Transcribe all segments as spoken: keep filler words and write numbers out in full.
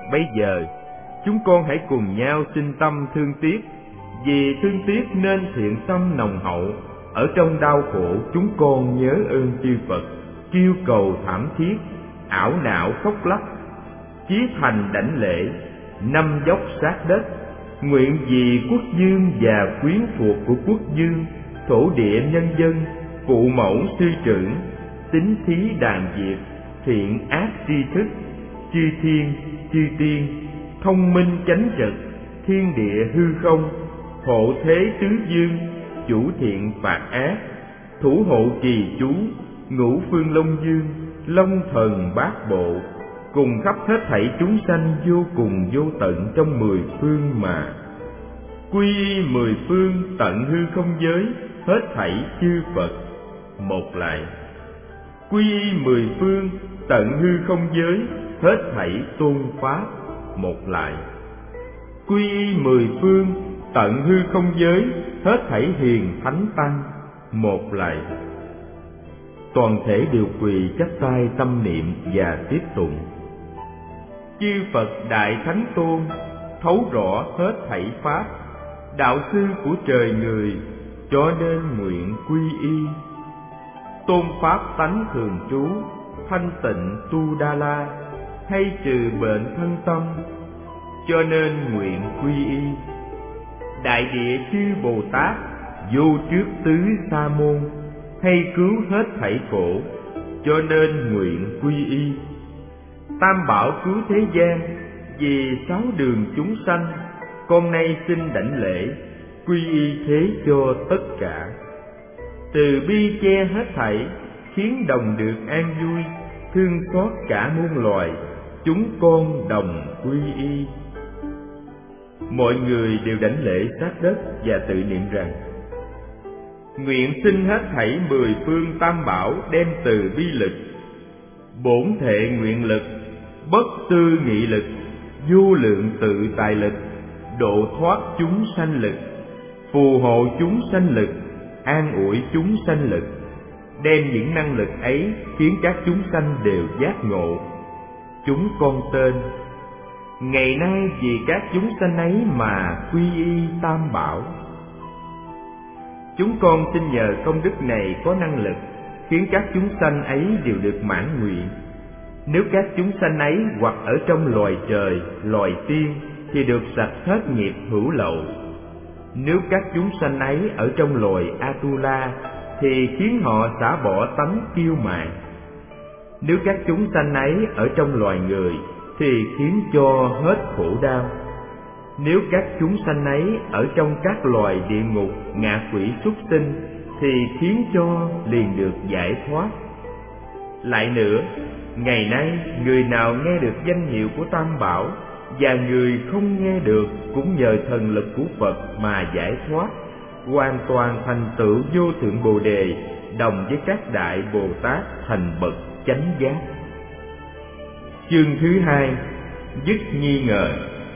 bây giờ chúng con hãy cùng nhau sinh tâm thương tiếc, vì thương tiếc nên thiện tâm nồng hậu. Ở trong đau khổ chúng con nhớ ơn chư Phật, kêu cầu thảm thiết, ảo não khóc lóc, chí thành đảnh lễ, năm dốc sát đất. Nguyện vì quốc dương và quyến thuộc của quốc dương, thổ địa nhân dân, phụ mẫu sư trưởng, tín thí đàn Việt, thiện ác tri thức, chư thiên, chư tiên, thông minh chánh trực, thiên địa hư không, hộ thế tứ dương, chủ thiện phạt ác, thủ hộ trì chú, ngũ phương long dương, long thần bát bộ, cùng khắp hết thảy chúng sanh vô cùng vô tận trong mười phương mà. Quy y mười phương tận hư không giới, hết thảy chư Phật. Một lại. Quy y mười phương tận hư không giới, hết thảy tôn pháp. Một lại. Quy y mười phương tận hư không giới, hết thảy hiền thánh tăng. Một lại. Toàn thể đều quỳ chắp tay tâm niệm và tiếp tụng. Chư Phật Đại Thánh Tôn, thấu rõ hết thảy pháp, đạo sư của trời người, cho nên nguyện quy y. Tôn pháp tánh thường trú, thanh tịnh tu đa la, hay trừ bệnh thân tâm, cho nên nguyện quy y. Đại địa chư Bồ Tát, vô trước tứ sa môn, hay cứu hết thảy khổ, cho nên nguyện quy y. Tam bảo cứu thế gian, vì sáu đường chúng sanh, con nay xin đảnh lễ, quy y thế cho tất cả. Từ bi che hết thảy, khiến đồng được an vui, thương xót cả muôn loài, chúng con đồng quy y. Mọi người đều đảnh lễ sát đất và tự niệm rằng: nguyện xin hết thảy mười phương tam bảo đem từ bi lực, bổn thệ nguyện lực, bất tư nghị lực, vô lượng tự tại lực, độ thoát chúng sanh lực, phù hộ chúng sanh lực, an ủi chúng sanh lực, đem những năng lực ấy khiến các chúng sanh đều giác ngộ. Chúng con tên ngày nay vì các chúng sanh ấy mà quy y tam bảo. Chúng con xin nhờ công đức này có năng lực, khiến các chúng sanh ấy đều được mãn nguyện. Nếu các chúng sanh ấy hoặc ở trong loài trời, loài tiên, thì được sạch hết nghiệp hữu lậu. Nếu các chúng sanh ấy ở trong loài Atula, thì khiến họ xả bỏ tánh kiêu mạn. Nếu các chúng sanh ấy ở trong loài người, thì khiến cho hết khổ đau. Nếu các chúng sanh ấy ở trong các loài địa ngục, ngạ quỷ, súc sinh, thì khiến cho liền được giải thoát. Lại nữa, ngày nay người nào nghe được danh hiệu của Tam Bảo, và người không nghe được cũng nhờ thần lực của Phật mà giải thoát, hoàn toàn thành tựu vô thượng Bồ Đề, đồng với các đại Bồ Tát thành bậc chánh giác. Chương thứ hai, dứt nghi ngờ.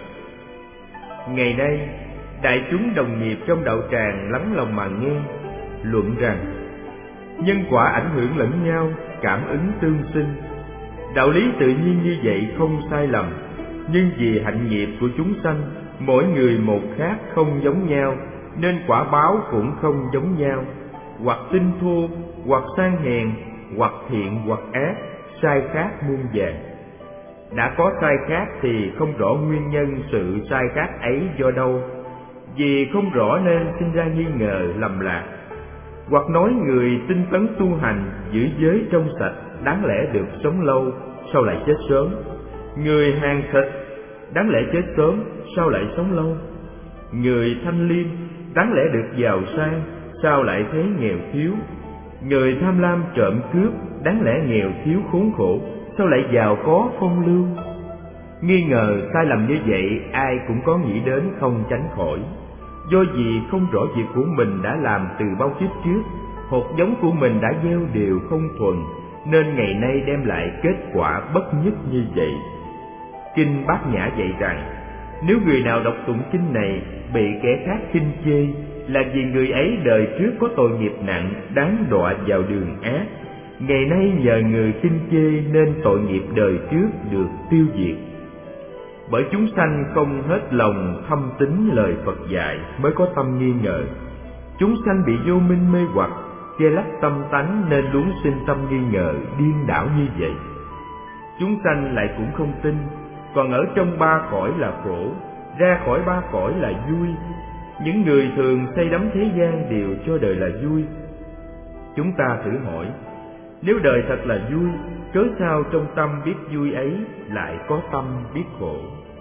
Ngày nay, đại chúng đồng nghiệp trong đạo tràng lắng lòng mà nghe, luận rằng nhân quả ảnh hưởng lẫn nhau, cảm ứng tương sinh. Đạo lý tự nhiên như vậy không sai lầm, nhưng vì hạnh nghiệp của chúng sanh, mỗi người một khác không giống nhau, nên quả báo cũng không giống nhau, hoặc tinh thô, hoặc sang hèn, hoặc thiện hoặc ác, sai khác muôn vàn. Đã có sai khác thì không rõ nguyên nhân sự sai khác ấy do đâu, vì không rõ nên sinh ra nghi ngờ lầm lạc. Hoặc nói người tinh tấn tu hành, giữ giới trong sạch, đáng lẽ được sống lâu, sao lại chết sớm? Người hàng thịt, đáng lẽ chết sớm, sao lại sống lâu? Người thanh liêm, đáng lẽ được giàu sang, sao lại thấy nghèo thiếu? Người tham lam trộm cướp, đáng lẽ nghèo thiếu khốn khổ, sao lại giàu có phong lưu? Nghi ngờ sai lầm như vậy, ai cũng có nghĩ đến không tránh khỏi. Do vì không rõ việc của mình đã làm từ bao kiếp trước, hột giống của mình đã gieo đều không thuần, nên ngày nay đem lại kết quả bất nhất như vậy. Kinh Bát Nhã dạy rằng, nếu người nào đọc tụng kinh này bị kẻ khác khinh chê, là vì người ấy đời trước có tội nghiệp nặng, đáng đọa vào đường ác. Ngày nay nhờ người khinh chê nên tội nghiệp đời trước được tiêu diệt. Bởi chúng sanh không hết lòng thâm tín lời Phật dạy mới có tâm nghi ngờ. Chúng sanh bị vô minh mê hoặc che lấp tâm tánh nên luôn sinh tâm nghi ngờ điên đảo như vậy. Chúng sanh lại cũng không tin, còn ở trong ba cõi là khổ, ra khỏi ba cõi là vui. Những người thường say đắm thế gian đều cho đời là vui. Chúng ta thử hỏi, nếu đời thật là vui, cớ sao trong tâm biết vui ấy lại có tâm biết khổ?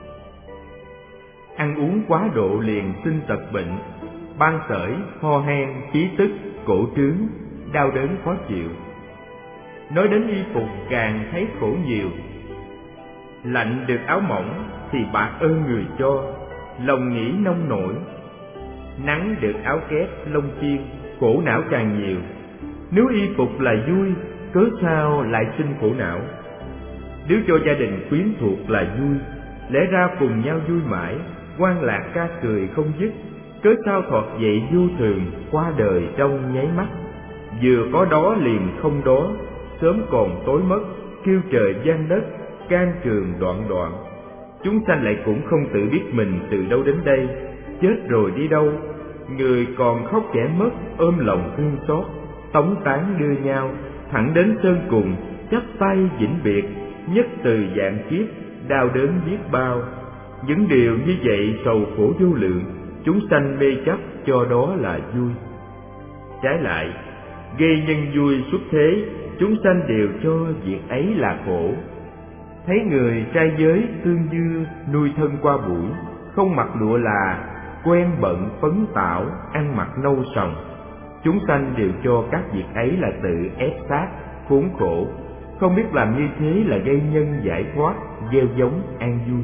Ăn uống quá độ liền sinh tật bệnh, ban sởi, ho hen, chí tức, cổ trướng, đau đớn khó chịu. Nói đến y phục càng thấy khổ nhiều. Lạnh được áo mỏng thì bạc ơn người cho, lòng nghĩ nông nổi. Nắng được áo kép, lông chiên, khổ não càng nhiều. Nếu y phục là vui, cớ sao lại sinh khổ não? Nếu cho gia đình quyến thuộc là vui, lẽ ra cùng nhau vui mãi, hoan lạc ca cười không dứt, cớ sao thoạt dậy vô thường, qua đời trong nháy mắt. Vừa có đó liền không đó, sớm còn tối mất, kêu trời vang đất, can trường đoạn đoạn. Chúng sanh lại cũng không tự biết mình từ đâu đến đây, chết rồi đi đâu. Người còn khóc kẻ mất, ôm lòng thương xót, tống tán đưa nhau, thẳng đến sơn cùng, chắp tay vĩnh biệt, nhất từ vạn kiếp, đau đớn biết bao. Những điều như vậy sầu khổ vô lượng, chúng sanh mê chấp cho đó là vui. Trái lại, gây nhân vui xuất thế, chúng sanh đều cho việc ấy là khổ. Thấy người trai giới tương dư nuôi thân qua buổi, không mặc lụa là, quen bận phấn tảo, ăn mặc nâu sòng. Chúng sanh đều cho các việc ấy là tự ép sát, khốn khổ, không biết làm như thế là gây nhân giải thoát, gieo giống an vui.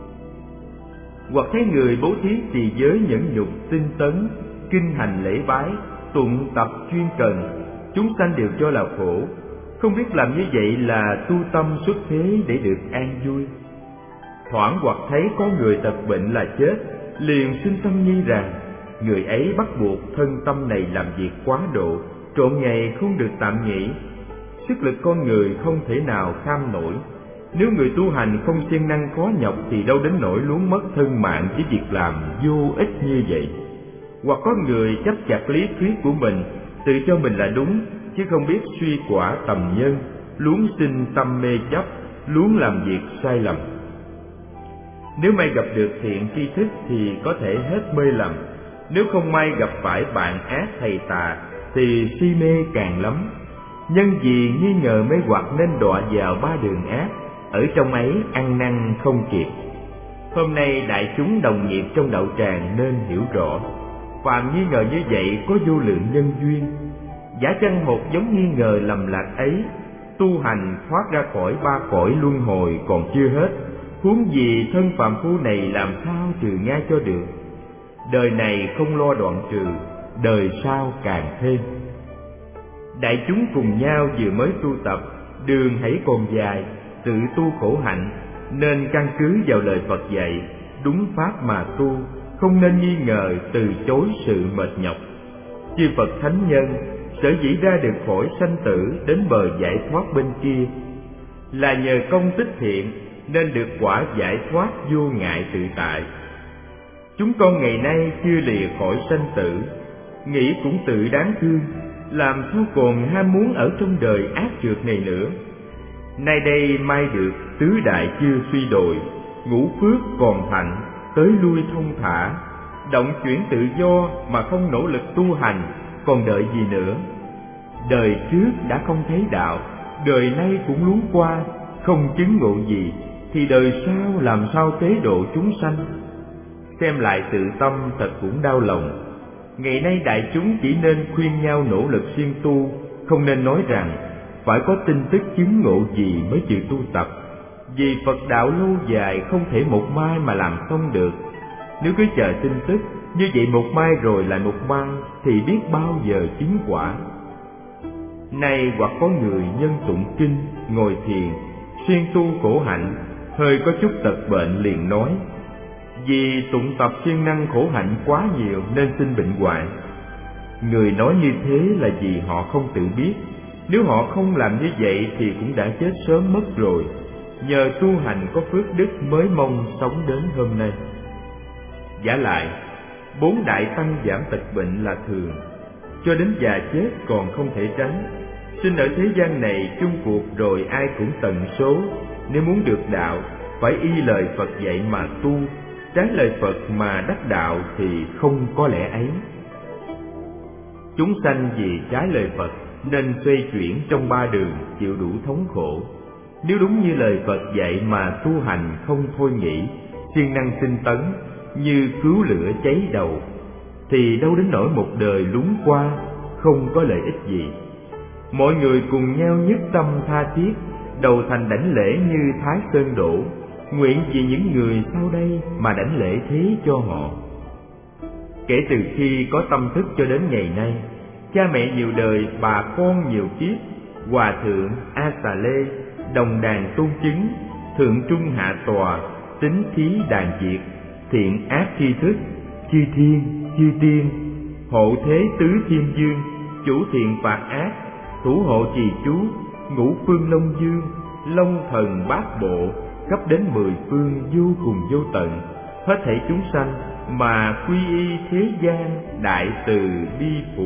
Hoặc thấy người bố thí trì giới nhẫn nhục, tinh tấn, kinh hành lễ bái, tụng tập chuyên cần, chúng sanh đều cho là khổ, không biết làm như vậy là tu tâm xuất thế để được an vui. Thoảng hoặc thấy có người tật bệnh là chết, liền sinh tâm nghi rằng người ấy bắt buộc thân tâm này làm việc quá độ, trọn ngày không được tạm nghỉ. Sức lực con người không thể nào kham nổi. Nếu người tu hành không siêng năng khó nhọc thì đâu đến nỗi luống mất thân mạng với việc làm vô ích như vậy. Hoặc có người chấp chặt lý thuyết của mình, tự cho mình là đúng, chứ không biết suy quả tầm nhân, luống sinh tâm mê chấp, luống làm việc sai lầm. Nếu may gặp được thiện tri thức thì có thể hết mê lầm. Nếu không may gặp phải bạn ác thầy tà thì si mê càng lắm. Nhân vì nghi ngờ mê hoặc nên đọa vào ba đường ác, ở trong ấy ăn năn không kịp. Hôm nay đại chúng đồng nghiệp trong đạo tràng nên hiểu rõ, phàm nghi ngờ như vậy có vô lượng nhân duyên. Giả chăng một giống nghi ngờ lầm lạc ấy, tu hành thoát ra khỏi ba cõi luân hồi còn chưa hết, huống gì thân phàm phu này làm sao trừ ngay cho được. Đời này không lo đoạn trừ, đời sau càng thêm. Đại chúng cùng nhau vừa mới tu tập, đường hãy còn dài, tự tu khổ hạnh, nên căn cứ vào lời Phật dạy, đúng pháp mà tu, không nên nghi ngờ từ chối sự mệt nhọc. Chư Phật thánh nhân sở dĩ ra được khỏi sanh tử đến bờ giải thoát bên kia là nhờ công tích thiện, nên được quả giải thoát vô ngại tự tại. Chúng con ngày nay chưa lìa khỏi sanh tử, nghĩ cũng tự đáng thương, làm sao còn ham muốn ở trong đời ác trượt này nữa. Nay đây mai được tứ đại chưa suy đồi, ngũ phước còn thạnh, tới lui thông thả, động chuyển tự do mà không nỗ lực tu hành, còn đợi gì nữa. Đời trước đã không thấy đạo, đời nay cũng luống qua, không chứng ngộ gì, thì đời sau làm sao tế độ chúng sanh. Xem lại tự tâm thật cũng đau lòng. Ngày nay đại chúng chỉ nên khuyên nhau nỗ lực siêng tu, không nên nói rằng phải có tin tức chứng ngộ gì mới chịu tu tập, vì Phật đạo lâu dài không thể một mai mà làm xong được. Nếu cứ chờ tin tức như vậy một mai rồi lại một mai thì biết bao giờ chứng quả. Nay hoặc có người nhân tụng kinh, ngồi thiền, siêng tu khổ hạnh, hơi có chút tật bệnh liền nói vì tụng tập siêng năng khổ hạnh quá nhiều nên sinh bệnh hoạn. Người nói như thế là vì họ không tự biết, nếu họ không làm như vậy thì cũng đã chết sớm mất rồi. nhờ tu hành có phước đức mới mong sống đến hôm nay. Vả lại, bốn đại tăng giảm tật bệnh là thường, cho đến già chết còn không thể tránh. Sinh ở thế gian này chung cuộc rồi ai cũng tận số. Nếu muốn được đạo, phải y lời Phật dạy mà tu, trái lời Phật mà đắc đạo thì không có lẽ ấy. Chúng sanh vì trái lời Phật nên xoay chuyển trong ba đường, chịu đủ thống khổ. Nếu đúng như lời Phật dạy mà tu hành không thôi nghĩ, siêng năng tinh tấn như cứu lửa cháy đầu, thì đâu đến nỗi một đời lún qua, không có lợi ích gì. Mọi người cùng nhau nhất tâm tha thiết, đầu thành đảnh lễ như Thái Sơn đổ, nguyện vì những người sau đây mà đảnh lễ thế cho họ. Kể từ khi có tâm thức cho đến ngày nay, cha mẹ nhiều đời, bà con nhiều kiếp, hòa thượng A Xà Lê, đồng đàn tôn chứng, thượng trung hạ tòa, tính thí đàn diệt, thiện ác tri thức, chư thiên, chư tiên, hộ thế tứ thiên dương, chủ thiện phạt ác, thủ hộ trì chú, ngũ phương long dương, long thần bát bộ, khắp đến mười phương vô cùng vô tận, hết thảy chúng sanh mà quy y thế gian, đại từ bi phụ.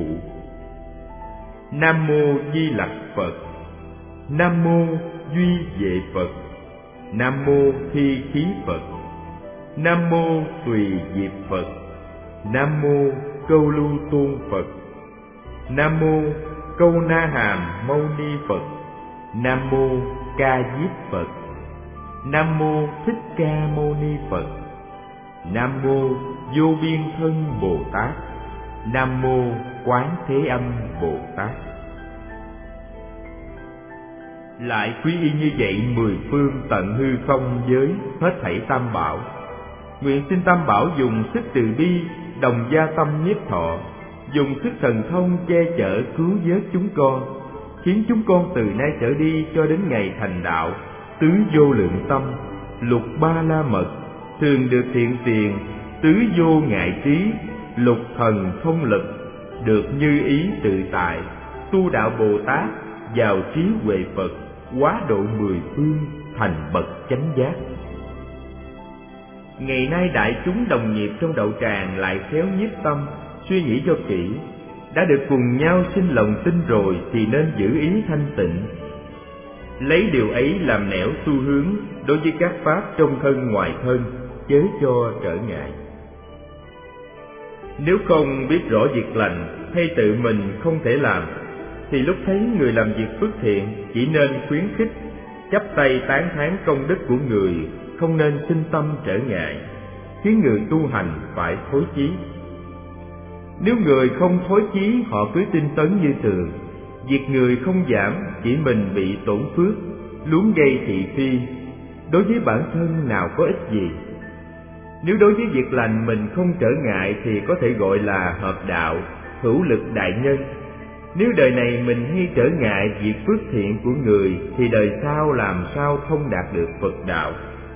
Nam mô Di Lặc Phật. Nam mô Duy Vệ Phật. Nam mô Thi Khí Phật. Nam mô Tùy Diệp Phật. Nam mô Câu Lưu Tôn Phật. Nam mô Câu Na Hàm Mâu Ni Phật. Nam mô Ca Diếp Phật. Nam mô Thích Ca Mâu Ni Phật. Nam mô Vô Biên Thân Bồ Tát. Nam mô Quán Thế Âm Bồ Tát. Lại quy y như vậy mười phương tận hư không giới hết thảy tam bảo. Nguyện xin tam bảo dùng sức từ bi, đồng gia tâm nhiếp thọ, dùng sức thần thông che chở cứu vớt chúng con, khiến chúng con từ nay trở đi cho đến ngày thành đạo, tứ vô lượng tâm, lục ba la mật, thường được thiện tiền, tứ vô ngại trí, lục thần thông lực, được như ý tự tại, tu đạo Bồ Tát, vào trí huệ Phật, hóa độ mười phương, thành bậc chánh giác. Ngày nay đại chúng đồng nghiệp trong đậu tràng lại khéo nhiếp tâm, suy nghĩ cho kỹ, đã được cùng nhau sinh lòng tin rồi thì nên giữ ý thanh tịnh, lấy điều ấy làm nẻo xu hướng đối với các pháp trong thân ngoài thân, chớ cho trở ngại. Nếu không biết rõ việc lành hay tự mình không thể làm, thì lúc thấy người làm việc phước thiện chỉ nên khuyến khích, chắp tay tán thán công đức của người, không nên sinh tâm trở ngại, khiến người tu hành phải thối chí. Nếu người không thối chí, họ cứ tinh tấn như thường, việc người không giảm, chỉ mình bị tổn phước, luống gây thị phi, đối với bản thân nào có ích gì. Nếu đối với việc lành mình không trở ngại thì có thể gọi là hợp đạo, hữu lực đại nhân. Nếu đời này mình hay trở ngại việc phước thiện của người thì đời sau làm sao thông đạt được Phật đạo.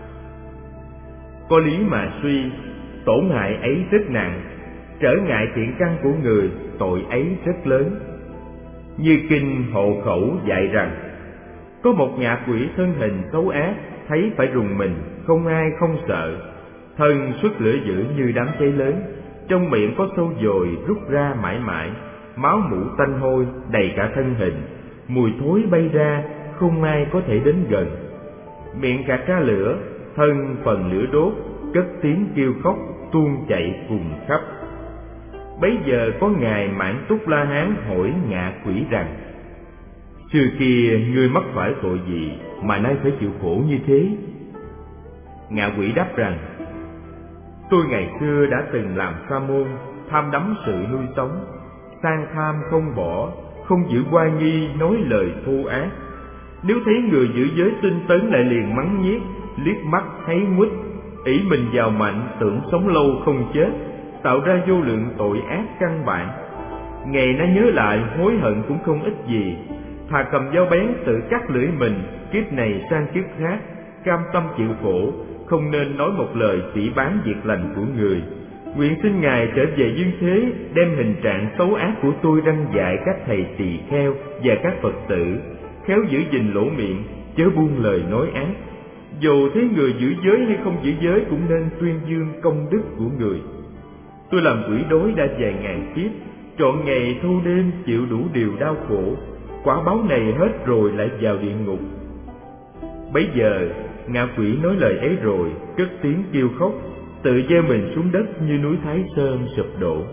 Có lý mà suy, tổn hại ấy rất nặng, trở ngại thiện căn của người, tội ấy rất lớn. Như kinh Hộ Khẩu dạy rằng, có một ngạ quỷ thân hình xấu ác, thấy phải rùng mình, không ai không sợ, thân xuất lửa dữ như đám cháy lớn, trong miệng có sâu dồi rút ra mãi mãi, máu mủ tanh hôi đầy cả thân hình, mùi thối bay ra, không ai có thể đến gần. Miệng gạt ra lửa, thân phần lửa đốt, cất tiếng kêu khóc tuôn chạy cùng khắp. Bấy giờ có ngài Mãn Túc La Hán hỏi ngạ quỷ rằng, xưa kia ngươi mắc phải tội gì mà nay phải chịu khổ như thế? Ngạ quỷ đáp rằng, tôi ngày xưa đã từng làm sa môn, tham đắm sự nuôi sống, sang tham không bỏ, không giữ oai nghi, nói lời thô ác. Nếu thấy người giữ giới tinh tấn lại liền mắng nhiếc, liếc mắt thấy nguýt, ỷ mình giàu mạnh, tưởng sống lâu không chết, tạo ra vô lượng tội ác căn bản. Ngày nay nhớ lại hối hận cũng không ích gì, thà cầm dao bén tự cắt lưỡi mình, kiếp này sang kiếp khác, cam tâm chịu khổ, không nên nói một lời phỉ báng việc lành của người. Nguyện xin Ngài trở về dương thế, đem hình trạng xấu ác của tôi răng dạy các thầy tỳ kheo và các Phật tử, khéo giữ gìn lỗ miệng, chớ buông lời nói ác, Dù thấy người giữ giới hay không giữ giới cũng nên tuyên dương công đức của người. Tôi làm quỷ đói đã vài ngàn kiếp, trọn ngày thâu đêm chịu đủ điều đau khổ, quả báo này hết rồi lại vào địa ngục. Bấy giờ ngạ quỷ nói lời ấy rồi, cất tiếng kêu khóc, tự gieo mình xuống đất như núi Thái Sơn sụp đổ.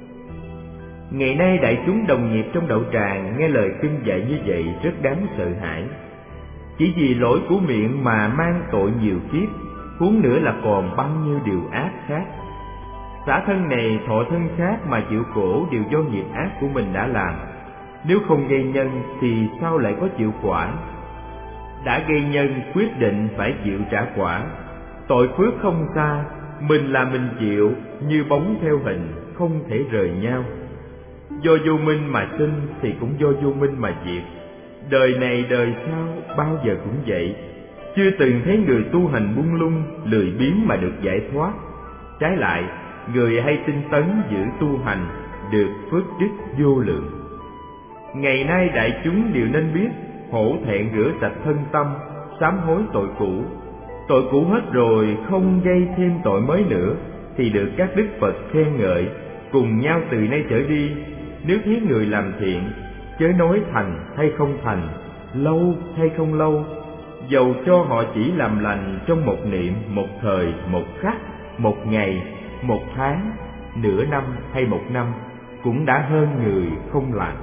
Ngày nay đại chúng đồng nghiệp trong đậu tràng nghe lời kinh dạy như vậy rất đáng sợ hãi. Chỉ vì lỗi của miệng mà mang tội nhiều kiếp, huống nữa là còn bao nhiêu điều ác khác. Xả thân này thọ thân khác mà chịu khổ đều do nghiệp ác của mình đã làm. Nếu không gây nhân thì sao lại có chịu quả? Đã gây nhân quyết định phải chịu trả quả. Tội phước không xa, mình là mình chịu, như bóng theo hình, không thể rời nhau. Do vô minh mà sinh thì cũng do vô minh mà diệt. Đời này đời sau bao giờ cũng vậy. Chưa từng thấy người tu hành buông lung, lười biếng mà được giải thoát. Trái lại, người hay tinh tấn giữ tu hành được phước đức vô lượng. Ngày nay đại chúng đều nên biết hổ thẹn rửa sạch thân tâm, sám hối tội cũ. Tội cũ hết rồi, không gây thêm tội mới nữa, thì được các đức Phật khen ngợi, cùng nhau từ nay trở đi. Nếu thấy người làm thiện, chớ nói thành hay không thành, lâu hay không lâu, dầu cho họ chỉ làm lành trong một niệm, một thời, một khắc, một ngày, một tháng, nửa năm hay một năm, cũng đã hơn người không làm.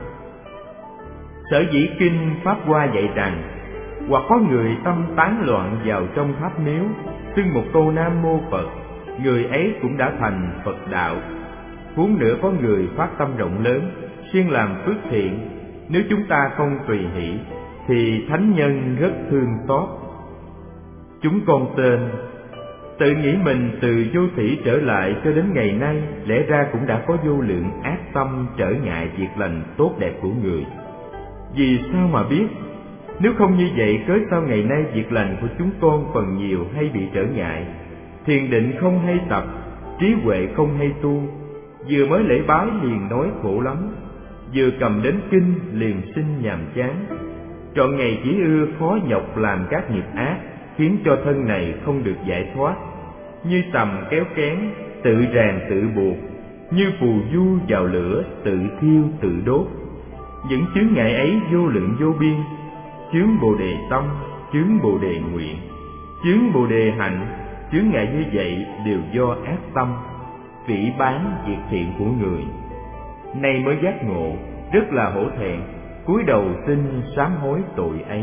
Sở dĩ kinh Pháp Hoa dạy rằng, hoặc có người tâm tán loạn vào trong tháp miếu, xưng một câu Nam Mô Phật, người ấy cũng đã thành Phật đạo. Huống nữa có người phát tâm rộng lớn, siêng làm phước thiện, nếu chúng ta không tùy hỷ, thì thánh nhân rất thương xót. Chúng con tên tự nghĩ mình từ vô thủy trở lại cho đến ngày nay, lẽ ra cũng đã có vô lượng ác tâm trở ngại việc lành tốt đẹp của người. Vì sao mà biết? Nếu không như vậy, cớ sao ngày nay việc lành của chúng con phần nhiều hay bị trở ngại? Thiền định không hay tập, trí huệ không hay tu, vừa mới lễ bái liền nói khổ lắm, vừa cầm đến kinh liền sinh nhàm chán. Trọn ngày chỉ ưa khó nhọc làm các nghiệp ác, khiến cho thân này không được giải thoát. Như tầm kéo kén, tự ràng tự buộc, như phù du vào lửa, tự thiêu tự đốt. Những chướng ngại ấy vô lượng vô biên, chướng bồ đề tâm, chướng bồ đề nguyện, chướng bồ đề hạnh. Chướng ngại như vậy đều do ác tâm, phỉ báng việc thiện của người. Nay mới giác ngộ, rất là hổ thẹn, cúi đầu xin sám hối tội ấy.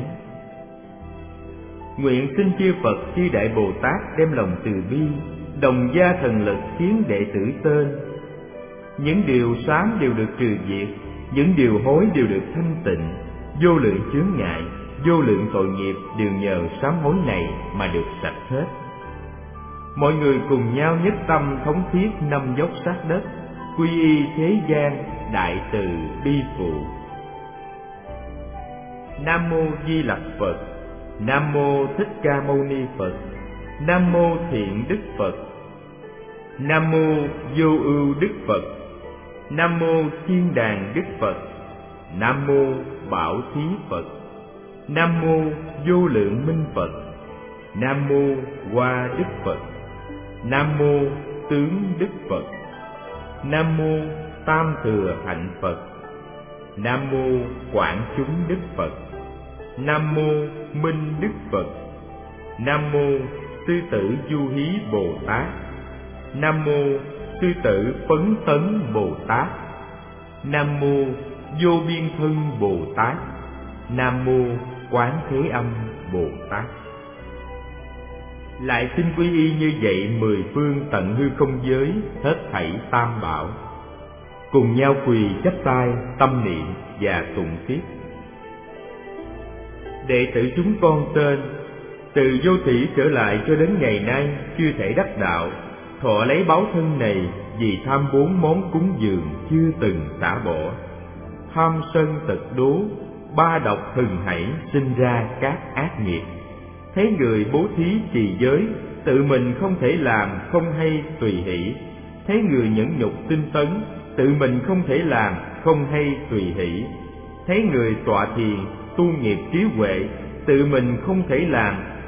Nguyện xin chư Phật chư Đại Bồ Tát đem lòng từ bi, đồng gia thần lực khiến đệ tử tên. Những điều sám đều được trừ diệt, những điều hối đều được thanh tịnh. Vô lượng chướng ngại, vô lượng tội nghiệp đều nhờ sám hối này mà được sạch hết. Mọi người cùng nhau nhất tâm thống thiết năm dốc sát đất, quy y thế gian, đại từ bi phụ. Nam mô Di Lặc Phật. Nam mô Thích Ca Mâu Ni Phật. Nam mô Thiện Đức Phật. Nam mô Vô Ưu Đức Phật. Nam mô Thiên Đàng Đức Phật. Nam mô Bảo Thí Phật. Nam mô Vô Lượng Minh Phật. Nam mô Hoa Đức Phật. Nam mô Tướng Đức Phật. Nam mô Tam Thừa Hạnh Phật. Nam mô Quảng Chúng Đức Phật. Nam mô Minh Đức Phật. Nam mô Sư Tử Du Hí Bồ Tát. Nam mô Sư Tử Phấn Tấn Bồ Tát. Nam mô Vô Biên Thân Bồ Tát. Nam mô Quán Thế Âm Bồ Tát. Lại xin quy y như vậy mười phương tận hư không giới, hết thảy tam bảo, cùng nhau quỳ chắp tay tâm niệm và tụng tiếp. Đệ tử chúng con tên, từ vô thủy trở lại cho đến ngày nay chưa thể đắc đạo, thọ lấy báo thân này vì tham bốn món cúng dường chưa từng xả bỏ. Tham sân tật đố, ba độc hừng hảy sinh ra các ác nghiệp. Thấy người bố thí trì giới, tự mình không thể làm, không hay tùy hỷ. Thấy người nhẫn nhục tinh tấn, tự mình không thể làm, không hay tùy hỷ. Thấy người tọa thiền, tu nghiệp trí huệ, tự mình không thể làm,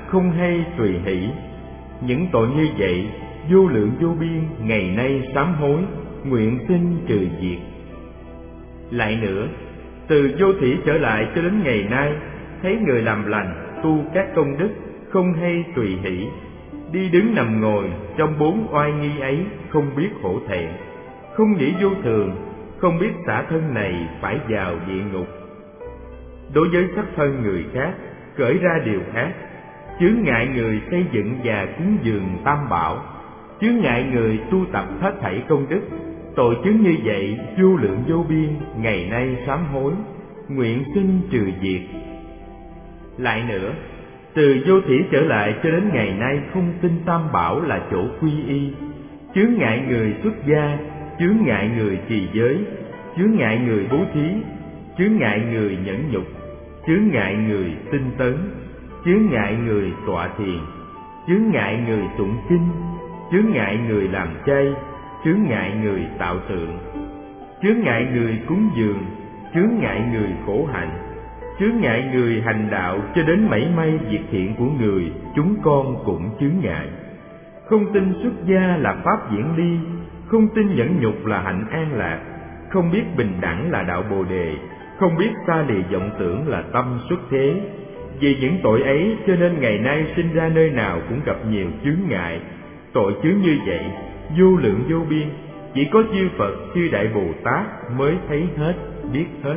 không hay tùy hỷ. Những tội như vậy vô lượng vô biên, ngày nay sám hối, nguyện xin trừ diệt. Lại nữa, từ vô thủy trở lại cho đến ngày nay, thấy người làm lành, tu các công đức, không hay tùy hỷ, đi đứng nằm ngồi trong bốn oai nghi ấy, không biết hổ thẹn, không nghĩ vô thường, không biết xả thân này phải vào địa ngục. Đối với sắc thân người khác, khởi ra điều ác, chướng ngại người xây dựng và cúng dường tam bảo, chướng ngại người tu tập hết thảy công đức. Tội chướng như vậy vô lượng vô biên, ngày nay sám hối, nguyện xin trừ diệt. Lại nữa, từ vô thủy trở lại cho đến ngày nay không tin tam bảo là chỗ quy y, chướng ngại người xuất gia, chướng ngại người trì giới, chướng ngại người bố thí, chướng ngại người nhẫn nhục, chướng ngại người tinh tấn, chướng ngại người tọa thiền, chướng ngại người tụng kinh, chướng ngại người làm chay, chướng ngại người tạo tượng, chướng ngại người cúng dường, chướng ngại người khổ hạnh, chướng ngại người hành đạo cho đến mảy may việc thiện của người, chúng con cũng chướng ngại. Không tin xuất gia là pháp diễn ly, không tin nhẫn nhục là hạnh an lạc, không biết bình đẳng là đạo Bồ đề, không biết xa lìa vọng tưởng là tâm xuất thế. Vì những tội ấy cho nên ngày nay sinh ra nơi nào cũng gặp nhiều chướng ngại. Tội chướng như vậy vô lượng vô biên, chỉ có chư Phật chư Đại Bồ Tát mới thấy hết, biết hết.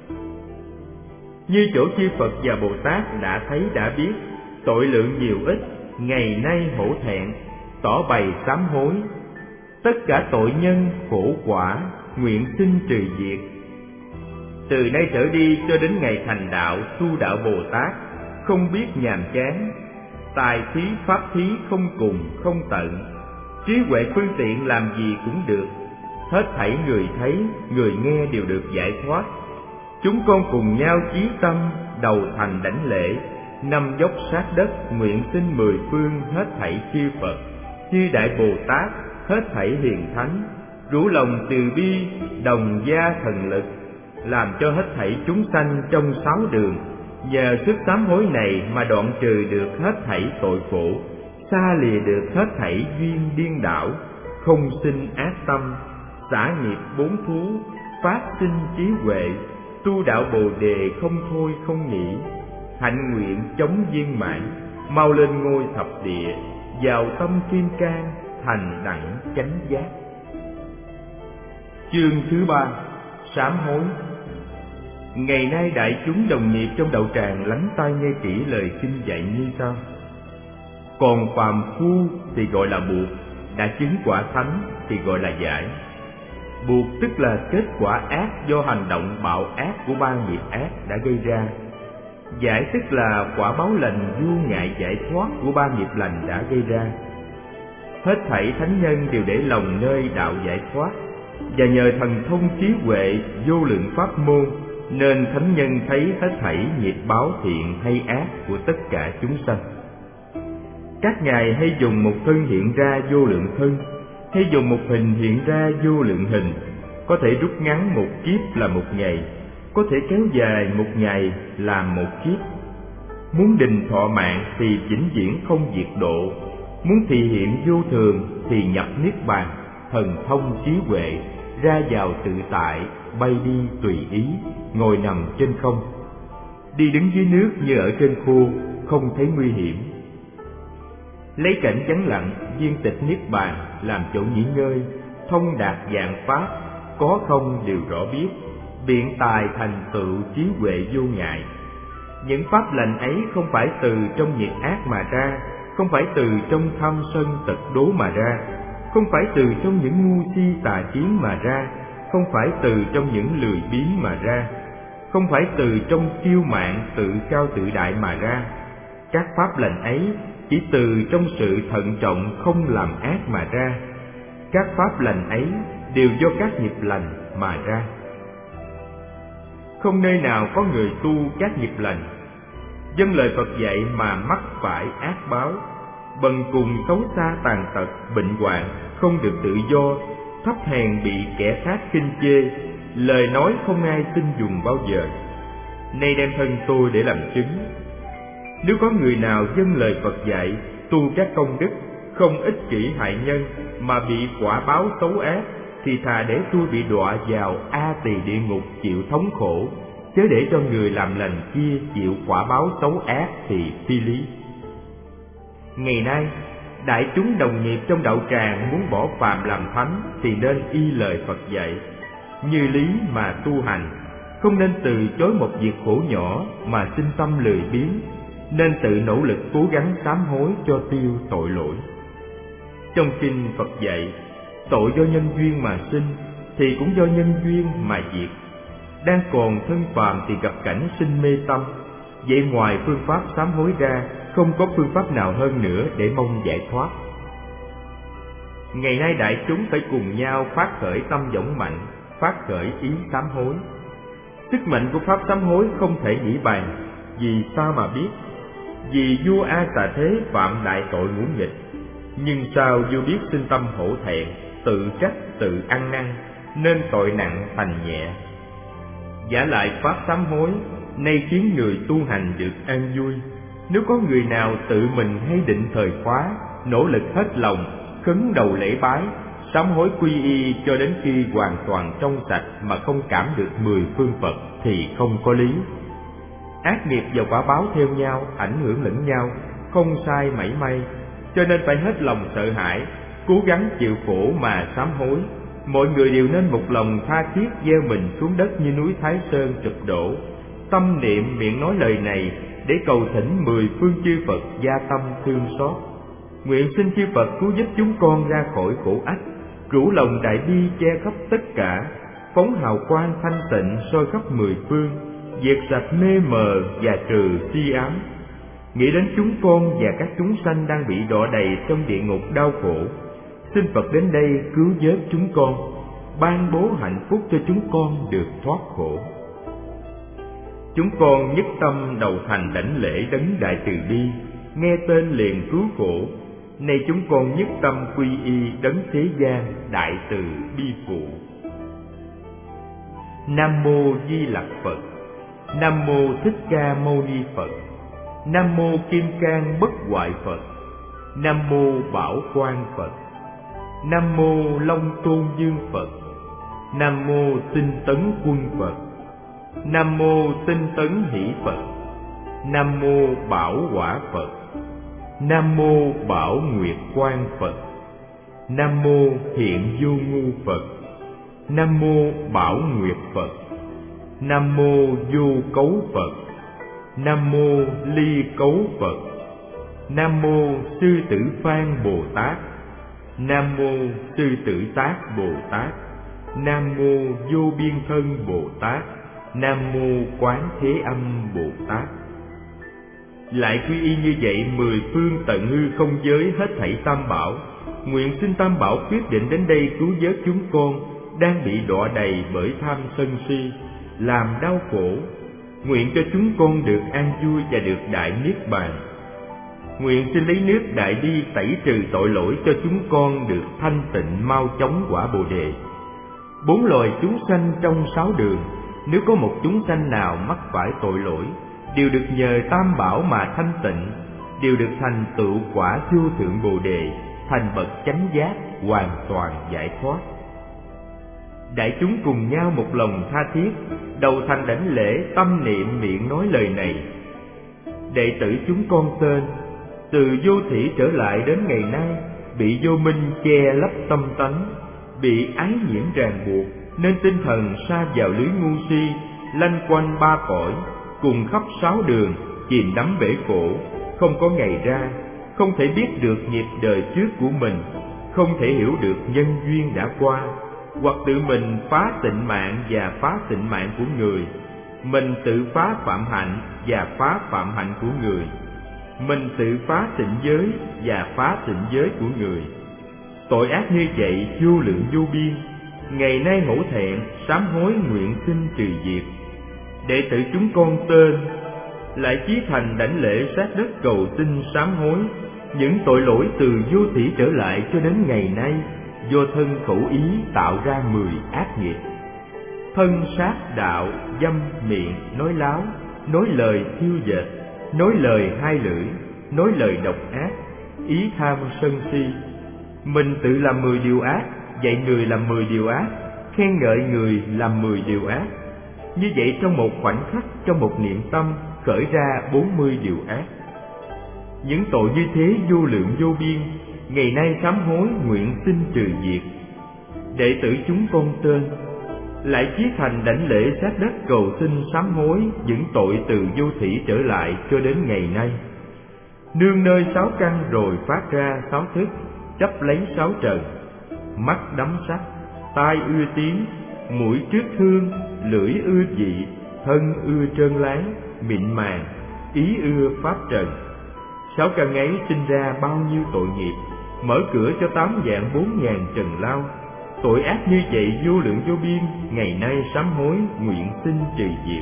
Như chỗ chư Phật và Bồ Tát đã thấy đã biết, tội lượng nhiều ít, ngày nay hổ thẹn, tỏ bày sám hối. Tất cả tội nhân khổ quả, nguyện xin trừ diệt. Từ nay trở đi cho đến ngày thành đạo tu đạo Bồ Tát, không biết nhàm chán, tài thí pháp thí không cùng không tận, trí huệ phương tiện làm gì cũng được, hết thảy người thấy người nghe đều được giải thoát. Chúng con cùng nhau chí tâm, đầu thành đảnh lễ, năm dốc sát đất, nguyện xin mười phương hết thảy chư Phật chư Đại Bồ Tát, hết thảy hiền thánh, rủ lòng từ bi, đồng gia thần lực, làm cho hết thảy chúng sanh trong sáu đường nhờ sức sám hối này mà đoạn trừ được hết thảy tội khổ, xa lìa được hết thảy duyên điên đảo, không sinh ác tâm, xả nghiệp bốn thú, phát sinh trí huệ, tu đạo Bồ đề không thôi không nghỉ, hạnh nguyện chống viên mãn, mau lên ngôi thập địa, vào tâm kim cang, thành đẳng chánh giác. Chương thứ ba: sám hối. Ngày nay đại chúng đồng nghiệp trong đạo tràng lắng tai nghe kỹ lời kinh dạy như sau. Còn phàm phu thì gọi là buộc, đã chứng quả thánh thì gọi là giải. Buộc tức là kết quả ác do hành động bạo ác của ba nghiệp ác đã gây ra. Giải tức là quả báo lành vô ngại giải thoát của ba nghiệp lành đã gây ra. Hết thảy thánh nhân đều để lòng nơi đạo giải thoát, và nhờ thần thông trí huệ vô lượng pháp môn, nên thánh nhân thấy hết thảy nghiệp báo thiện hay ác của tất cả chúng sanh. Các ngài hay dùng một thân hiện ra vô lượng thân, hay dùng một hình hiện ra vô lượng hình, có thể rút ngắn một kiếp là một ngày, có thể kéo dài một ngày là một kiếp. Muốn đình thọ mạng thì vĩnh viễn không diệt độ, muốn thị hiện vô thường thì nhập niết bàn, thần thông trí huệ, ra vào tự tại, bay đi tùy ý, ngồi nằm trên không, đi đứng dưới nước như ở trên khô, không thấy nguy hiểm. Lấy cảnh vắng lặng, viên tịch niết bàn làm chỗ nghỉ ngơi, thông đạt vạn pháp, có không đều rõ biết, biện tài thành tựu trí huệ vô ngại. Những pháp lành ấy không phải từ trong nghiệp ác mà ra, không phải từ trong tham sân tật đố mà ra, không phải từ trong những ngu si tà kiến mà ra, không phải từ trong những lười biếng mà ra, không phải từ trong kiêu mạn tự cao tự đại mà ra. Các pháp lành ấy chỉ từ trong sự thận trọng không làm ác mà ra. Các pháp lành ấy đều do các nghiệp lành mà ra. Không nơi nào có người tu các nghiệp lành, vâng lời Phật dạy mà mắc phải ác báo, bần cùng xấu xa tàn tật, bệnh hoạn, không được tự do, thấp hèn bị kẻ khác khinh chê, lời nói không ai tin dùng bao giờ. Nay đem thân tôi để làm chứng. Nếu có người nào dâng lời Phật dạy, tu các công đức, không ích kỷ hại nhân mà bị quả báo xấu ác, thì thà để tôi bị đọa vào A Tỳ địa ngục chịu thống khổ, chớ để cho người làm lành kia chịu quả báo xấu ác thì phi lý. Ngày nay, đại chúng đồng nghiệp trong đạo tràng muốn bỏ phàm làm thánh thì nên y lời Phật dạy, như lý mà tu hành, không nên từ chối một việc khổ nhỏ mà sinh tâm lười biếng, nên tự nỗ lực cố gắng sám hối cho tiêu tội lỗi. Trong kinh Phật dạy, tội do nhân duyên mà sinh thì cũng do nhân duyên mà diệt. Đang còn thân phàm thì gặp cảnh sinh mê tâm, vậy ngoài phương pháp sám hối ra, không có phương pháp nào hơn nữa để mong giải thoát. Ngày nay đại chúng phải cùng nhau phát khởi tâm dũng mạnh, phát khởi ý sám hối. Sức mạnh của pháp sám hối không thể nghĩ bàn, vì sao mà biết? Vì vua A Tà Thế phạm đại tội ngũ nghịch, nhưng sao vua biết sinh tâm hổ thẹn, tự trách, tự ăn năn, nên tội nặng thành nhẹ. Giả lại pháp sám hối nay khiến người tu hành được an vui. Nếu có người nào tự mình hay định thời khóa, nỗ lực hết lòng, khấn đầu lễ bái, sám hối quy y cho đến khi hoàn toàn trong sạch mà không cảm được mười phương Phật thì không có lý. Ác nghiệp và quả báo theo nhau, ảnh hưởng lẫn nhau, không sai mảy may, cho nên phải hết lòng sợ hãi, cố gắng chịu khổ mà sám hối. Mọi người đều nên một lòng tha thiết gieo mình xuống đất như núi Thái Sơn sụp đổ, tâm niệm miệng nói lời này để cầu thỉnh mười phương chư Phật gia tâm thương xót. Nguyện xin chư Phật cứu giúp chúng con ra khỏi khổ ách, rủ lòng đại bi che khắp tất cả, phóng hào quang thanh tịnh soi khắp mười phương, diệt sạch mê mờ và trừ si ám. Nghĩ đến chúng con và các chúng sanh đang bị đọa đầy trong địa ngục đau khổ, xin Phật đến đây cứu vớt chúng con, ban bố hạnh phúc cho chúng con được thoát khổ. Chúng con nhất tâm đầu thành đảnh lễ đấng đại từ bi, nghe tên liền cứu khổ. Nay chúng con nhất tâm quy y đấng thế gian đại từ bi phụ. Nam mô Di Lặc Phật. Nam mô Thích Ca Mâu Ni Phật. Nam mô Kim Cang Bất Hoại Phật. Nam mô Bảo Quang Phật. Nam mô Long Tôn Dương Phật. Nam mô Tinh Tấn Quân Phật. Nam mô Tinh Tấn Hỷ Phật. Nam mô Bảo Quả Phật. Nam mô Bảo Nguyệt Quang Phật. Nam mô Hiện Vô Ngu Phật. Nam mô Bảo Nguyệt Phật. Nam mô Vô Cấu Phật. Nam mô Ly Cấu Phật. Nam mô Sư Tử Phan Bồ Tát. Nam mô Sư Tử Tác Bồ Tát. Nam mô Vô Biên Thân Bồ Tát. Nam mô Quán Thế Âm Bồ Tát. Lại quy y như vậy mười phương tận hư không giới hết thảy tam bảo. Nguyện xin tam bảo quyết định đến đây cứu vớt chúng con đang bị đọa đầy bởi tham sân si, làm đau khổ. Nguyện cho chúng con được an vui và được đại niết bàn. Nguyện xin lấy nước đại bi tẩy trừ tội lỗi cho chúng con được thanh tịnh mau chóng quả Bồ đề. Bốn loài chúng sanh trong sáu đường, nếu có một chúng sanh nào mắc phải tội lỗi, đều được nhờ tam bảo mà thanh tịnh, đều được thành tựu quả vô thượng Bồ đề, thành bậc chánh giác, hoàn toàn giải thoát. Đại chúng cùng nhau một lòng tha thiết, đầu thành đảnh lễ, tâm niệm miệng nói lời này: đệ tử chúng con tên, từ vô thủy trở lại đến ngày nay, bị vô minh che lấp tâm tánh, bị ái nhiễm ràng buộc, nên tinh thần sa vào lưới ngu si, lanh quanh ba cõi, cùng khắp sáu đường, chìm đắm bể khổ, không có ngày ra, không thể biết được nghiệp đời trước của mình, không thể hiểu được nhân duyên đã qua, hoặc tự mình phá tịnh mạng và phá tịnh mạng của người, mình tự phá phạm hạnh và phá phạm hạnh của người, mình tự phá tịnh giới và phá tịnh giới của người. Tội ác như vậy vô lượng vô biên, ngày nay hổ thẹn, sám hối nguyện xin trừ diệt. Đệ tử chúng con tên, lại chí thành đảnh lễ sát đất cầu xin sám hối những tội lỗi từ vô thủy trở lại cho đến ngày nay, do thân khẩu ý tạo ra mười ác nghiệp: thân sát đạo, dâm miệng nói láo, nói lời thiêu dệt, nói lời hai lưỡi, nói lời độc ác, ý tham sân si. Mình tự làm mười điều ác, dạy người làm mười điều ác, khen ngợi người làm mười điều ác. Như vậy trong một khoảnh khắc, trong một niệm tâm khởi ra bốn mươi điều ác. Những tội như thế vô lượng vô biên, ngày nay sám hối nguyện xin trừ diệt. Đệ tử chúng con tên lại chí thành đảnh lễ sát đất cầu xin sám hối những tội từ vô thủy trở lại cho đến ngày nay. Nương nơi sáu căn rồi phát ra sáu thức, chấp lấy sáu trần, mắt đắm sắc, tai ưa tiếng, mũi trước hương, lưỡi ưa vị, thân ưa trơn láng, mịn màng, ý ưa pháp trần. Sáu căn ấy sinh ra bao nhiêu tội nghiệp, mở cửa cho tám vạn bốn ngàn trần lao. Tội ác như vậy vô lượng vô biên, ngày nay sám hối nguyện xin trừ diệt.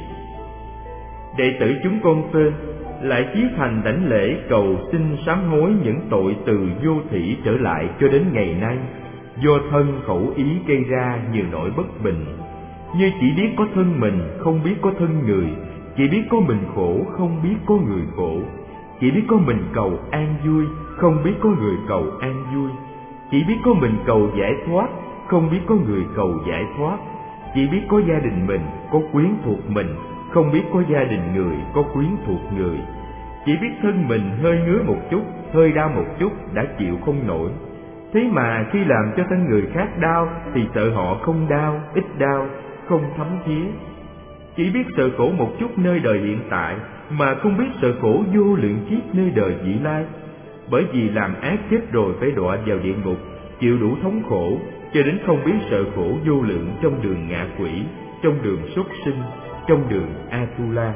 Đệ tử chúng con tên lại chí thành đảnh lễ cầu xin sám hối những tội từ vô thủy trở lại cho đến ngày nay, do thân khẩu ý gây ra nhiều nỗi bất bình, như chỉ biết có thân mình, không biết có thân người, chỉ biết có mình khổ, không biết có người khổ, chỉ biết có mình cầu an vui, không biết có người cầu an vui, chỉ biết có mình cầu giải thoát, không biết có người cầu giải thoát, chỉ biết có gia đình mình, có quyến thuộc mình, không biết có gia đình người, có quyến thuộc người, chỉ biết thân mình hơi ngứa một chút, hơi đau một chút đã chịu không nổi. Thế mà khi làm cho thân người khác đau thì sợ họ không đau, ít đau, không thấm thía. Chỉ biết sợ khổ một chút nơi đời hiện tại, mà không biết sợ khổ vô lượng kiếp nơi đời vị lai. Bởi vì làm ác chết rồi phải đọa vào địa ngục, chịu đủ thống khổ, cho đến không biết sợ khổ vô lượng trong đường ngạ quỷ, trong đường súc sinh, trong đường Atula.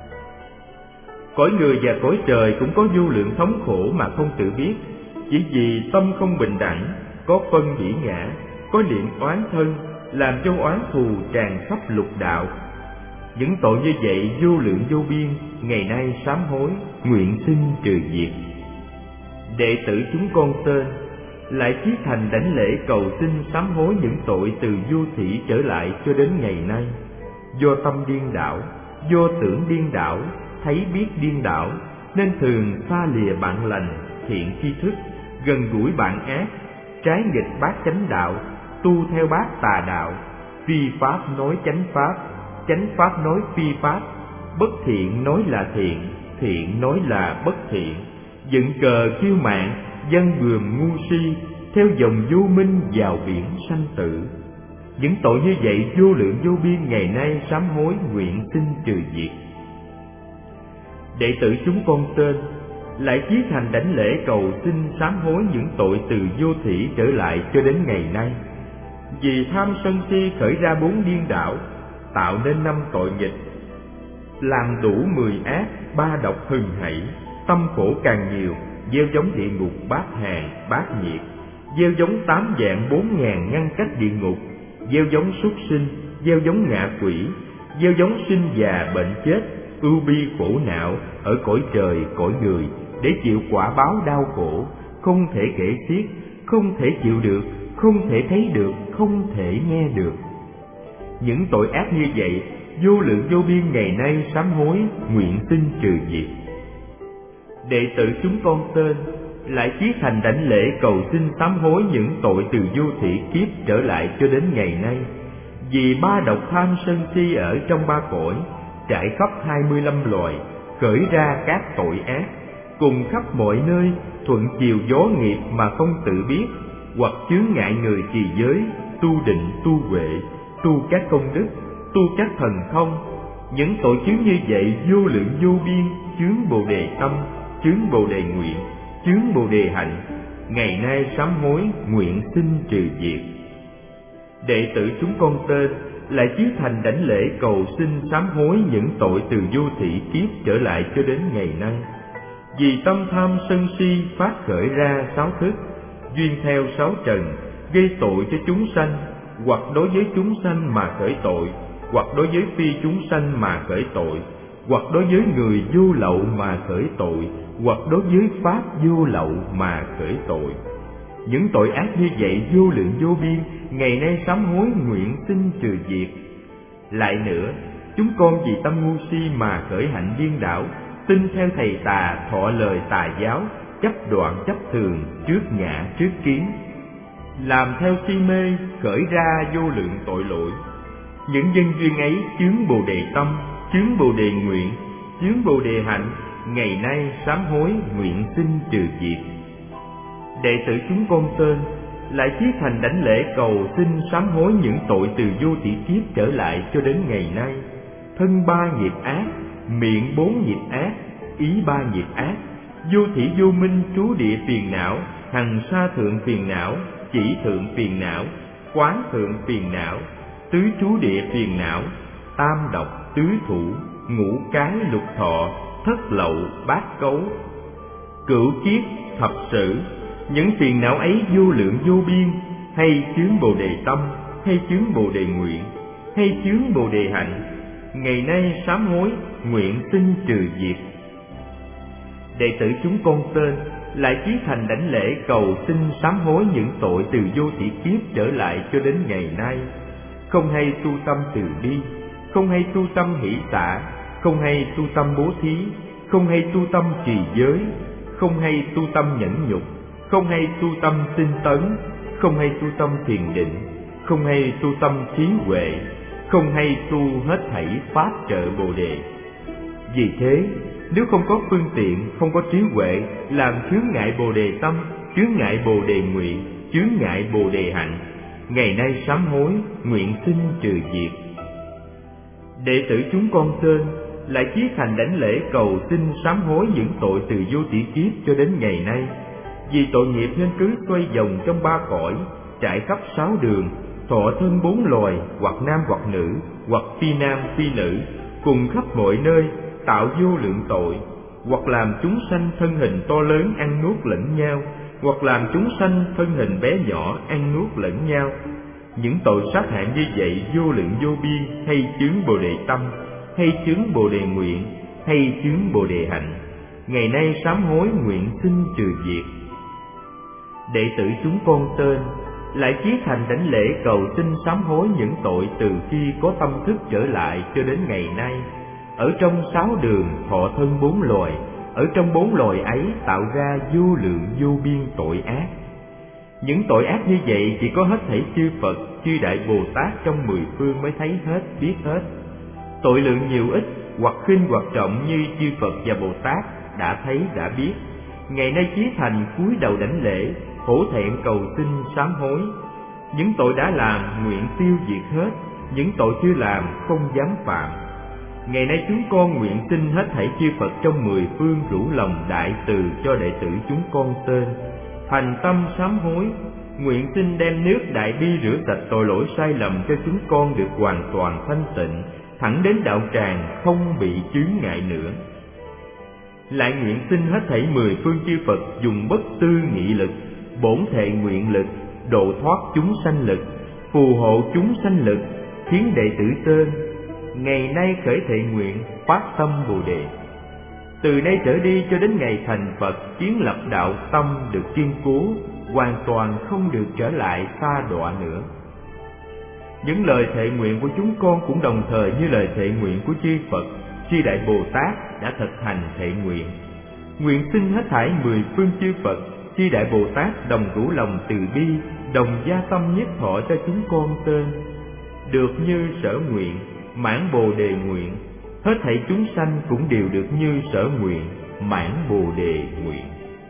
Cõi người và cõi trời cũng có vô lượng thống khổ mà không tự biết, chỉ vì tâm không bình đẳng, có phân hỷ ngã, có niệm oán thân, làm cho oán thù tràn khắp lục đạo. Những tội như vậy vô lượng vô biên, ngày nay sám hối nguyện xin trừ diệt. Đệ tử chúng con tên lại chí thành đảnh lễ cầu xin sám hối những tội từ vô thủy trở lại cho đến ngày nay, do tâm điên đảo, do tưởng điên đảo, thấy biết điên đảo, nên thường xa lìa bạn lành, thiện tri thức, gần gũi bạn ác, trái nghịch bát chánh đạo, tu theo bát tà đạo, phi pháp nói chánh pháp, chánh pháp nói phi pháp, bất thiện nói là thiện, thiện nói là bất thiện, dựng cờ kiêu mạn, dân bườm ngu si, theo dòng vô minh vào biển sanh tử. Những tội như vậy vô lượng vô biên, ngày nay sám hối nguyện xin trừ diệt. Đệ tử chúng con tên lại chí thành đảnh lễ cầu xin sám hối những tội từ vô thủy trở lại cho đến ngày nay. Vì tham sân si khởi ra bốn điên đảo, tạo nên năm tội nghịch, làm đủ mười ác, ba độc hừng hảy, tâm khổ càng nhiều, gieo giống địa ngục bát hàng bát nhiệt, gieo giống tám vạn bốn ngàn ngăn cách địa ngục, gieo giống súc sinh, gieo giống ngạ quỷ, gieo giống sinh già bệnh chết, ưu bi khổ não ở cõi trời cõi người, để chịu quả báo đau khổ, không thể kể xiết, không thể chịu được, không thể thấy được, không thể nghe được. Những tội ác như vậy vô lượng vô biên, ngày nay sám hối nguyện xin trừ diệt. Đệ tử chúng con tên lại chí thành đảnh lễ cầu xin sám hối những tội từ vô thủy kiếp trở lại cho đến ngày nay. Vì ba độc tham sân si ở trong ba cõi, trải khắp hai mươi lăm loài, khởi ra các tội ác, cùng khắp mọi nơi, thuận chiều gió nghiệp mà không tự biết, hoặc chướng ngại người trì giới, tu định tu huệ, tu các công đức, tu các thần thông. Những tội chướng như vậy vô lượng vô biên, chướng bồ đề tâm, chướng bồ đề nguyện, chướng bồ đề hạnh, ngày nay sám hối nguyện xin trừ diệt. Đệ tử chúng con tên lại chí thành đảnh lễ cầu xin sám hối những tội từ vô thủy kiếp trở lại cho đến ngày nay. Vì tâm tham sân si phát khởi ra sáu thức, duyên theo sáu trần, gây tội cho chúng sanh, hoặc đối với chúng sanh mà khởi tội, hoặc đối với phi chúng sanh mà khởi tội, hoặc đối với người vô lậu mà khởi tội, hoặc đối với pháp vô lậu mà khởi tội. Những tội ác như vậy vô lượng vô biên, ngày nay sám hối nguyện xin trừ diệt. Lại nữa, chúng con vì tâm ngu si mà khởi hạnh điên đảo, tin theo thầy tà, thọ lời tà giáo, chấp đoạn chấp thường, trước ngã trước kiến, làm theo si mê, khởi ra vô lượng tội lỗi. Những nhân duyên ấy chướng bồ đề tâm, chướng bồ đề nguyện, chướng bồ đề hạnh, ngày nay sám hối nguyện xin trừ diệt. Đệ tử chúng con tên lại chí thành đảnh lễ cầu xin sám hối những tội từ vô tỷ kiếp trở lại cho đến ngày nay. Thân ba nghiệp ác, miệng bốn nghiệp ác, ý ba nghiệp ác, vô thỉ vô minh trú địa phiền não, hằng sa thượng phiền não, chỉ thượng phiền não, quán thượng phiền não, tứ trú địa phiền não, tam độc tứ thủ, ngũ cái lục thọ, thất lậu bát cấu, cửu kiết thập sử. Những phiền não ấy vô lượng vô biên, hay chướng bồ đề tâm, hay chướng bồ đề nguyện, hay chướng bồ đề hạnh, ngày nay sám hối nguyện xin trừ diệt. Đệ tử chúng con tên lại chí thành đảnh lễ cầu xin sám hối những tội từ vô tỷ kiếp trở lại cho đến ngày nay. Không hay tu tâm từ bi, không hay tu tâm hỷ xả, không hay tu tâm bố thí, không hay tu tâm trì giới, không hay tu tâm nhẫn nhục, không hay tu tâm tinh tấn, không hay tu tâm thiền định, không hay tu tâm trí huệ, không hay tu hết thảy pháp trợ bồ đề. Vì thế, nếu không có phương tiện, không có trí huệ, làm chướng ngại bồ đề tâm, chướng ngại bồ đề nguyện, chướng ngại bồ đề hạnh, ngày nay sám hối nguyện xin trừ diệt. Đệ tử chúng con tên lại chí thành đảnh lễ cầu xin sám hối những tội từ vô tỷ kiếp cho đến ngày nay. Vì tội nghiệp nên cứ xoay vòng trong ba cõi, trải khắp sáu đường, thọ thân bốn loài, hoặc nam hoặc nữ, hoặc phi nam phi nữ, cùng khắp mọi nơi, tạo vô lượng tội, hoặc làm chúng sanh thân hình to lớn ăn nuốt lẫn nhau, hoặc làm chúng sanh thân hình bé nhỏ ăn nuốt lẫn nhau. Những tội sát hại như vậy vô lượng vô biên, hay chướng bồ đề tâm, hay chướng bồ đề nguyện, hay chướng bồ đề hạnh, ngày nay sám hối nguyện xin trừ diệt. Đệ tử chúng con tên lại chí thành đảnh lễ cầu xin sám hối những tội từ khi có tâm thức trở lại cho đến ngày nay. Ở trong sáu đường thọ thân bốn loài, ở trong bốn loài ấy tạo ra vô lượng vô biên tội ác. Những tội ác như vậy chỉ có hết thảy chư Phật, chư Đại Bồ Tát trong mười phương mới thấy hết, biết hết. Tội lượng nhiều ít, hoặc khinh hoặc trọng như chư Phật và Bồ Tát đã thấy, đã biết, ngày nay chí thành cúi đầu đảnh lễ, hổ thẹn cầu xin sám hối. Những tội đã làm nguyện tiêu diệt hết, những tội chưa làm không dám phạm. Ngày nay chúng con nguyện xin hết thảy chư Phật trong mười phương rủ lòng đại từ cho đệ tử chúng con tên, thành tâm sám hối, nguyện xin đem nước đại bi rửa sạch tội lỗi sai lầm cho chúng con được hoàn toàn thanh tịnh, thẳng đến đạo tràng không bị chướng ngại nữa. Lại nguyện xin hết thảy mười phương chư Phật dùng bất tư nghị lực, bổn thệ nguyện lực, độ thoát chúng sanh lực, phù hộ chúng sanh lực, khiến đệ tử tên ngày nay khởi thệ nguyện phát tâm bồ đề. Từ nay trở đi cho đến ngày thành Phật, kiến lập đạo tâm được kiên cố, hoàn toàn không được trở lại xa đọa nữa. Những lời thệ nguyện của chúng con cũng đồng thời như lời thệ nguyện của chư Phật, chư Đại Bồ Tát đã thực hành thệ nguyện. Nguyện xin hết thảy mười phương chư Phật, chư Đại Bồ Tát đồng rủ lòng từ bi, đồng gia tâm nhất thọ cho chúng con tên, được như sở nguyện, mãn bồ đề nguyện. Hết thảy chúng sanh cũng đều được như sở nguyện, mãn bồ đề nguyện.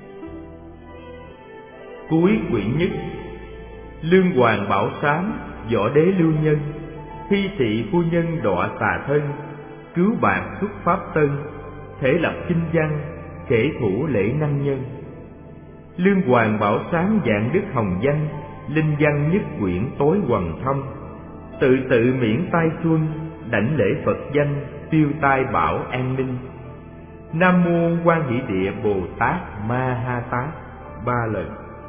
Cuối quyển nhất. Lương hoàng bảo sám, võ đế lưu nhân, thi thị phu nhân đọa xà thân, cứu bạn xuất pháp tân, thể lập kinh văn, khể thủ lễ năng nhân. Lương hoàng bảo sám dạng đức hồng danh, linh văn nhất quyển tối hoằng thâm, tự tự miễn tai xuân, đảnh lễ Phật danh, tiêu tai bảo an ninh. Nam mô Quan Hỷ Địa Bồ Tát Ma Ha Tát ba lần.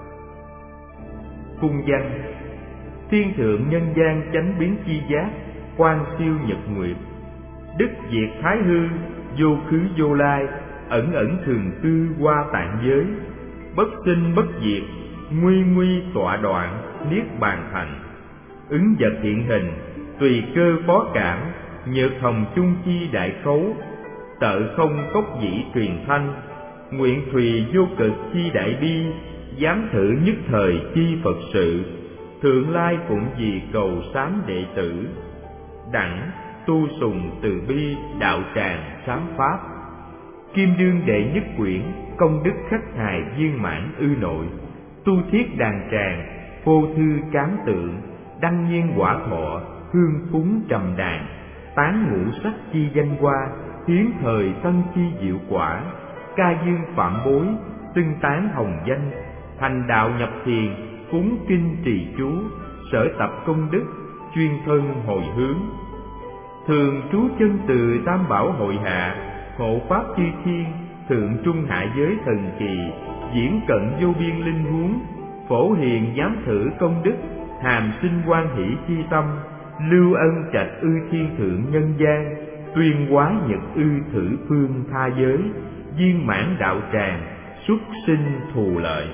Cung danh: Thiên thượng nhân gian chánh biến chi giác, quan siêu nhật nguyệt, đức diệt thái hư, vô khứ vô lai, ẩn ẩn thường cư qua tạng giới, bất sinh bất diệt, nguy nguy tọa đoạn, niết bàn thành, ứng vật hiện hình, tùy cơ phó cảm, nhược hồng chung chi đại khấu, tợ không cốc dĩ truyền thanh, nguyện thùy vô cực chi đại bi, dám thử nhất thời chi Phật sự, thượng lai cũng vì cầu sám đệ tử, đẳng tu sùng từ bi đạo tràng sám pháp, kim đương đệ nhất quyển, công đức khách hài viên mãn ư nội, tu thiết đàn tràng, phô thư cám tượng, đăng nhiên quả thọ, hương phúng trầm đàn, tán ngũ sắc chi danh hoa, hiến thời tân chi diệu quả, ca dương phạm bối, xưng tán hồng danh, thành đạo nhập thiền, cúng kinh trì chú, sở tập công đức, chuyên thân hồi hướng. Thường trú chân từ tam bảo hội hạ, hộ pháp chư thiên, thượng trung hạ giới thần kỳ, diễn cận vô biên linh huống, phổ hiền giám thử công đức, hàm sinh quan hỷ chi tâm, lưu ân trạch ư thiên thượng nhân gian, tuyên hóa nhật ư thử phương tha giới, viên mãn đạo tràng, xuất sinh thù lợi.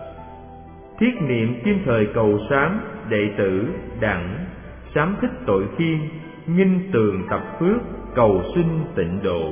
Thiết niệm kim thời cầu sám, đệ tử đặng sám thích tội khiên, nghinh tường tập phước, cầu sinh tịnh độ.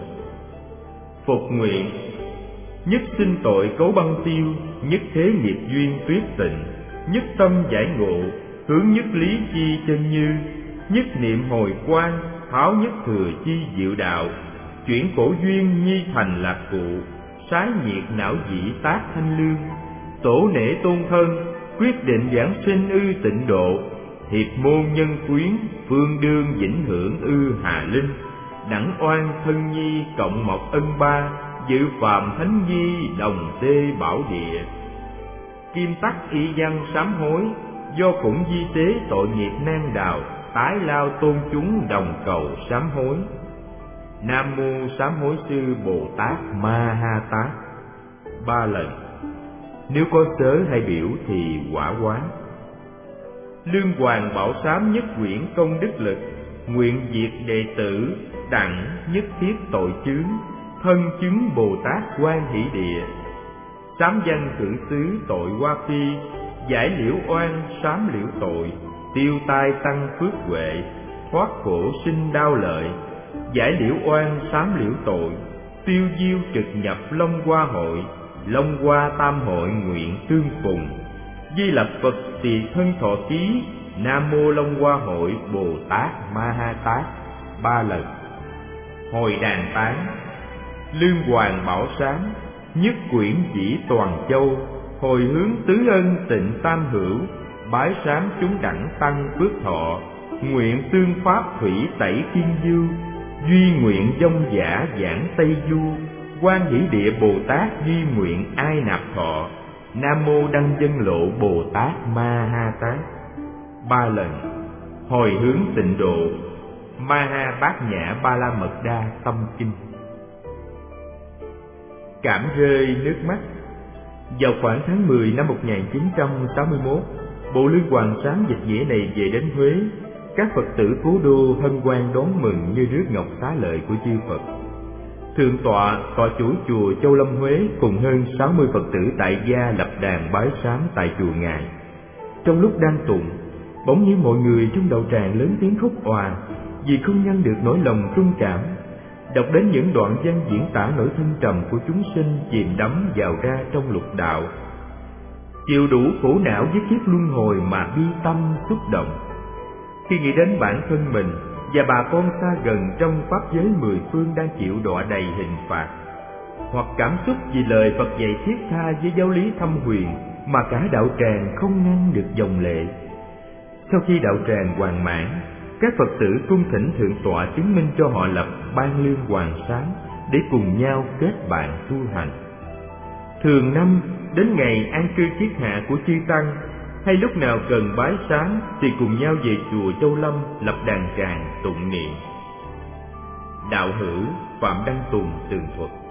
Phục nguyện nhất sinh tội cấu băng tiêu, nhất thế nghiệp duyên tuyết tịnh, nhất tâm giải ngộ, hướng nhất lý chi chân như, nhất niệm hồi quang, tháo nhất thừa chi diệu đạo, chuyển cổ duyên nhi thành lạc cụ, sái nhiệt não dĩ tác thanh lương, tổ nể tôn thân, quyết định giảng sinh ư tịnh độ, hiệp môn nhân quyến, phương đương vĩnh hưởng ư hà linh, đẳng oan thân nhi cộng mộc ân ba, dự phàm thánh nhi đồng tê bảo địa. Kim tắc y văn sám hối, do khủng di tế tội nghiệp nan đào, tái lao tôn chúng đồng cầu sám hối. Nam mô sám hối sư Bồ Tát Ma Ha Tát ba lần. Nếu có sớ hay biểu thì quả quán. Lương hoàng bảo sám nhất quyển công đức lực, nguyện diệt đệ tử đặng nhất thiết tội chướng, thân chứng Bồ Tát quan hỷ địa. Sám danh thượng xứ tội hoa phi, giải liễu oan sám liễu tội, tiêu tai tăng phước huệ, thoát khổ sinh đau lợi. Giải liễu oan sám liễu tội, tiêu diêu trực nhập long hoa hội, long hoa tam hội nguyện tương phùng. Di lập Phật tỳ thân thọ ký, Nam mô Long Hoa Hội Bồ Tát Ma Ha Tát ba lần. Hồi đàn tán lương hoàng bảo sám, nhất quyển chỉ toàn châu, hồi hướng tứ ân tịnh tam hữu, bái sám chúng đẳng tăng phước thọ, nguyện tương pháp thủy tẩy thiên du, duy nguyện dông giả giảng tây du, quan hỷ địa Bồ Tát duy nguyện ai nạp thọ. Nam mô Đăng Dân Lộ Bồ Tát Ma Ha Tát ba lần. Hồi hướng tịnh độ Ma Ha Bát Nhã Ba La Mật Đa Tâm Kinh. Cảm rơi nước mắt. Vào khoảng tháng mười năm một nghìn chín trăm sáu mươi mốt, bộ lương hoàng sám dịch nghĩa này về đến Huế. Các Phật tử cố đô hân hoan đón mừng như rước ngọc xá lợi của chư Phật. Thượng tọa, tọa chủ chùa Châu Lâm Huế cùng hơn sáu mươi Phật tử tại gia lập đàn bái sám tại chùa ngài. Trong lúc đang tụng, bỗng nhiên mọi người trong đạo tràng lớn tiếng khóc òa vì không ngăn được nỗi lòng trung cảm. Đọc đến những đoạn văn diễn tả nỗi thâm trầm của chúng sinh chìm đắm vào ra trong lục đạo, chịu đủ khổ não với kiếp luân hồi mà bi tâm xúc động. Khi nghĩ đến bản thân mình và bà con xa gần trong pháp giới mười phương đang chịu đọa đầy hình phạt, hoặc cảm xúc vì lời Phật dạy thiết tha với giáo lý thâm huyền mà cả đạo tràng không ngăn được dòng lệ. Sau khi đạo tràng hoàn mãn, các Phật tử cung thỉnh thượng tọa chứng minh cho họ lập ban lương hoàng sám để cùng nhau kết bạn tu hành. Thường năm đến ngày an cư kiết hạ của chư tăng, hay lúc nào cần bái sám thì cùng nhau về chùa Châu Lâm lập đàn tràng tụng niệm. Đạo hữu Phạm Đăng Tùng tường thuật.